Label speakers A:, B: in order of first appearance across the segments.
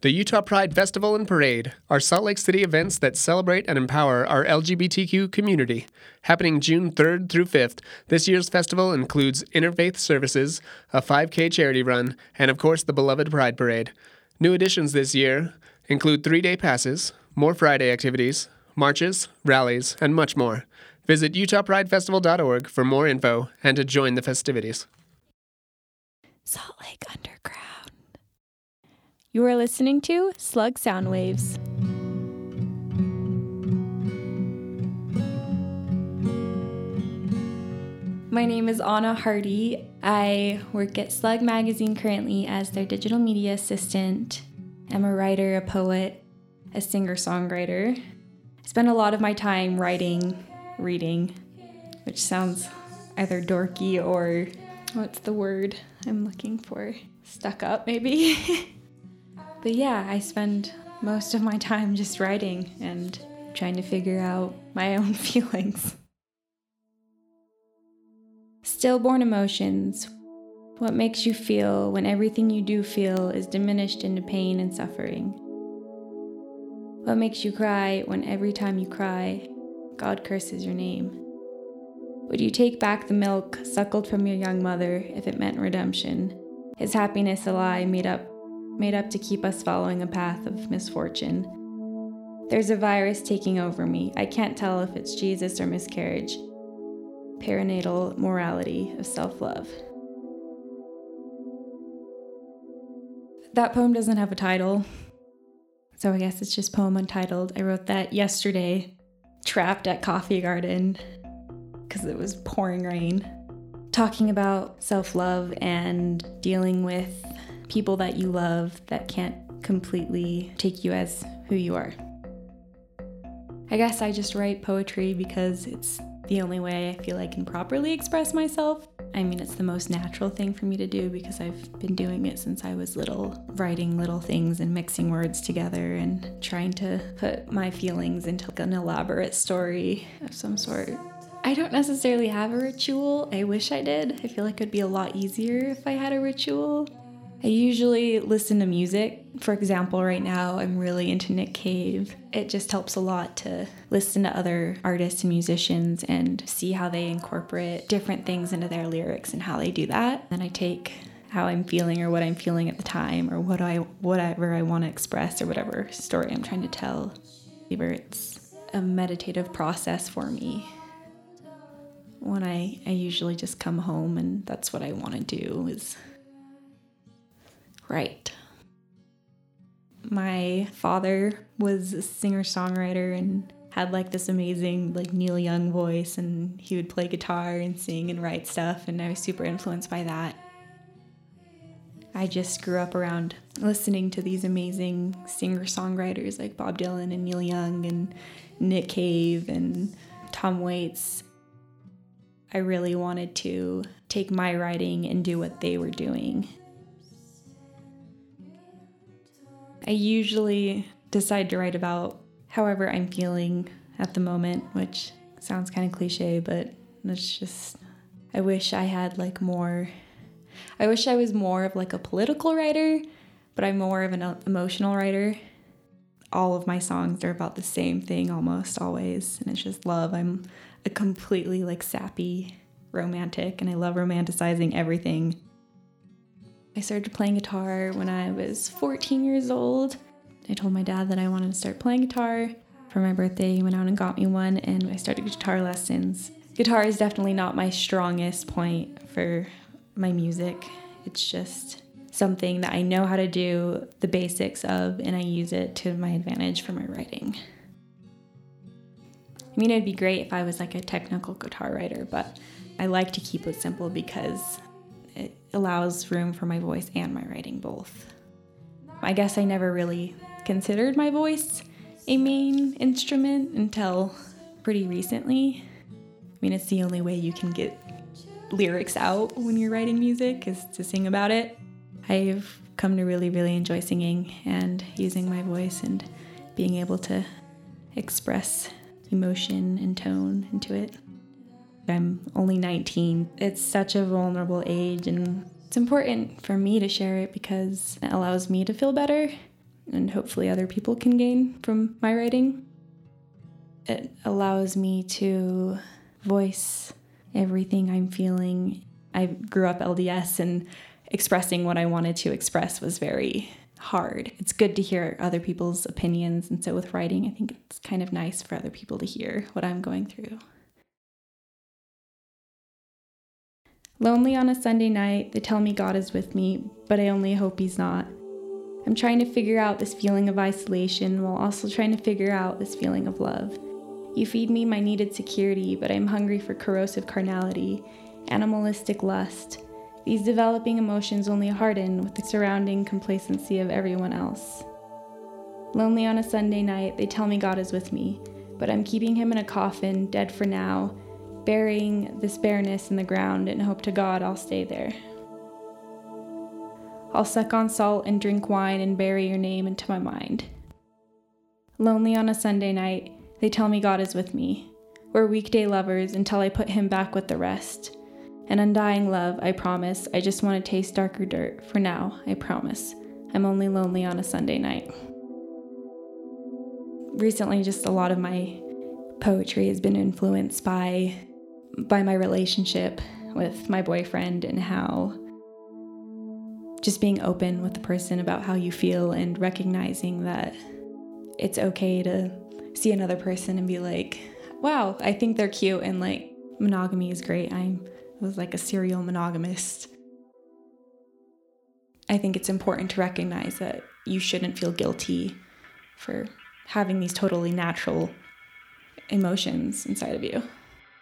A: The Utah Pride Festival and Parade are Salt Lake City events that celebrate and empower our LGBTQ community. Happening June 3rd through 5th, this year's festival includes interfaith services, a 5K charity run, and of course the beloved Pride Parade. New additions this year include 3-day passes, more Friday activities, marches, rallies, and much more. Visit utahpridefestival.org for more info and to join the festivities.
B: Salt Lake Underground. You are listening to Slug Soundwaves. My name is Anna Hardy. I work at Slug Magazine currently as their digital media assistant. I'm a writer, a poet, a singer-songwriter. I spend a lot of my time writing, reading, which sounds either dorky or, what's the word I'm looking for? Stuck up, maybe? But yeah, I spend most of my time just writing and trying to figure out my own feelings. Stillborn emotions. What makes you feel when everything you do feel is diminished into pain and suffering? What makes you cry when every time you cry, God curses your name? Would you take back the milk suckled from your young mother if it meant redemption? Is happiness a lie made up to keep us following a path of misfortune? There's a virus taking over me. I can't tell if it's Jesus or miscarriage. Perinatal morality of self-love. That poem doesn't have a title, so I guess it's just poem untitled. I wrote that yesterday, trapped at Coffee Garden, because it was pouring rain. Talking about self-love and dealing with people that you love that can't completely take you as who you are. I guess I just write poetry because it's the only way I feel I can properly express myself. I mean, it's the most natural thing for me to do because I've been doing it since I was little, writing little things and mixing words together and trying to put my feelings into an elaborate story of some sort. I don't necessarily have a ritual. I wish I did. I feel like it'd be a lot easier if I had a ritual. I usually listen to music. For example, right now I'm really into Nick Cave. It just helps a lot to listen to other artists and musicians and see how they incorporate different things into their lyrics and how they do that. Then I take how I'm feeling or what I'm feeling at the time or whatever I want to express or whatever story I'm trying to tell. It's a meditative process for me. When I usually just come home and that's what I want to do is write. My father was a singer-songwriter and had like this amazing like Neil Young voice, and he would play guitar and sing and write stuff, and I was super influenced by that. I just grew up around listening to these amazing singer-songwriters like Bob Dylan and Neil Young and Nick Cave and Tom Waits. I really wanted to take my writing and do what they were doing. I usually decide to write about however I'm feeling at the moment, which sounds kind of cliche, but it's just, I wish I had I wish I was more of like a political writer, but I'm more of an emotional writer. All of my songs are about the same thing almost always, and it's just love. I'm a completely like sappy romantic, and I love romanticizing everything. I started playing guitar when I was 14 years old. I told my dad that I wanted to start playing guitar. For my birthday, he went out and got me one, and I started guitar lessons. Guitar is definitely not my strongest point for my music. It's just something that I know how to do the basics of, and I use it to my advantage for my writing. I mean, it'd be great if I was like a technical guitar writer, but I like to keep it simple because it allows room for my voice and my writing both. I guess I never really considered my voice a main instrument until pretty recently. I mean, it's the only way you can get lyrics out when you're writing music is to sing about it. I've come to really, really enjoy singing and using my voice and being able to express emotion and tone into it. I'm only 19. It's such a vulnerable age, and it's important for me to share it because it allows me to feel better. and hopefully other people can gain from my writing. It allows me to voice everything I'm feeling. I grew up LDS, and expressing what I wanted to express was very hard. It's good to hear other people's opinions, and so with writing, I think it's kind of nice for other people to hear what I'm going through. Lonely on a Sunday night, they tell me God is with me, but I only hope he's not. I'm trying to figure out this feeling of isolation while also trying to figure out this feeling of love. You feed me my needed security, but I'm hungry for corrosive carnality, animalistic lust. These developing emotions only harden with the surrounding complacency of everyone else. Lonely on a Sunday night, they tell me God is with me, but I'm keeping him in a coffin, dead for now, burying this bareness in the ground and hope to God I'll stay there. I'll suck on salt and drink wine and bury your name into my mind. Lonely on a Sunday night, they tell me God is with me. We're weekday lovers until I put him back with the rest. An undying love, I promise. I just want to taste darker dirt. For now, I promise. I'm only lonely on a Sunday night. Recently, just a lot of my poetry has been influenced by my relationship with my boyfriend, and how just being open with the person about how you feel and recognizing that it's okay to see another person and be like, wow, I think they're cute, and like monogamy is great. I was like a serial monogamist. I think it's important to recognize that you shouldn't feel guilty for having these totally natural emotions inside of you.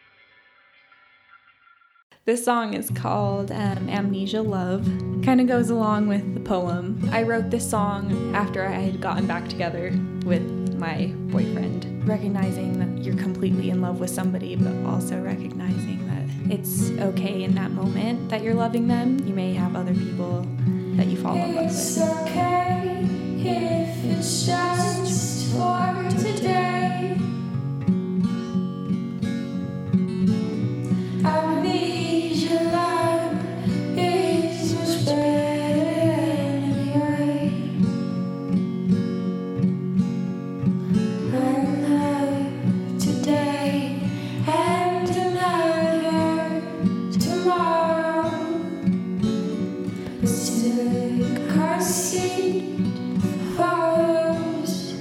B: This song is called Amnesia Love. Kind of goes along with the poem. I wrote this song after I had gotten back together with my boyfriend, recognizing that you're completely in love with somebody, but also recognizing that it's okay in that moment that you're loving them. You may have other people that you fall in love with.
C: It's okay if it's just for today. Amnesia love is much better anyway. One love today and another tomorrow. But still can't see follows.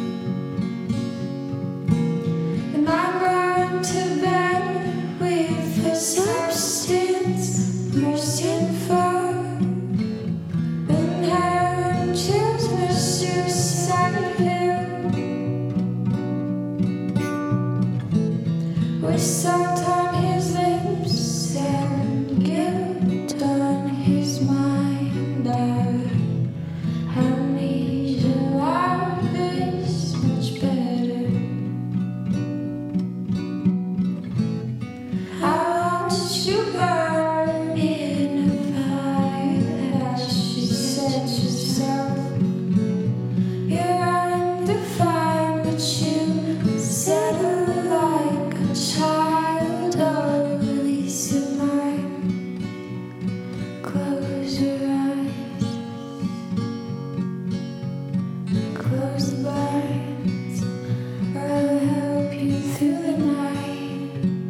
C: And I'm going to bed with a substance more sinful than heaven choose my suicide pill. With salt on his lips and guilt on his mind. Amnesia love is much better. I watched you burn in a fire that she set yourself. You're undefined, but you settle like a child. Oh, release your mind. Close your eyes. Close the blinds, or I'll help you through the night.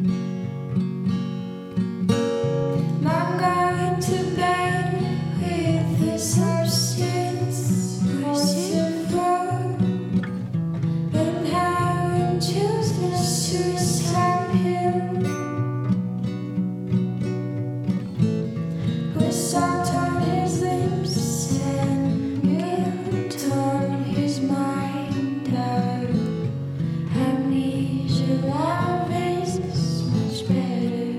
C: And I'm going to bed with a substance more simple than heaven choose the suicide pill. With salt on his lips and guilt on his mind. Amnesia love is much better.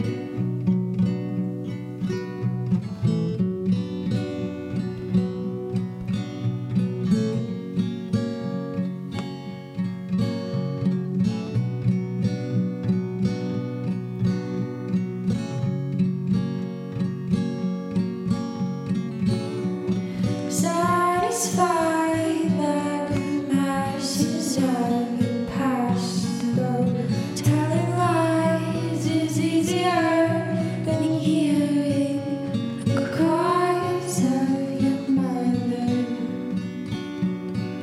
C: Satisfied that the masses of the past, though telling lies is easier than hearing the cries of your mother.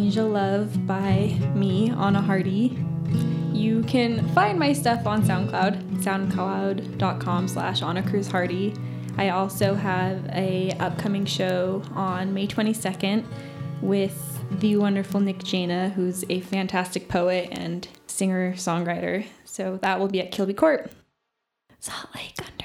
B: Angel Love by me, Anna Hardy. You can find my stuff on SoundCloud, soundcloud.com/Anna Cruz Hardy. I also have a upcoming show on May 22nd with the wonderful Nick Jana, who's a fantastic poet and singer-songwriter. So that will be at Kilby Court. Salt Lake.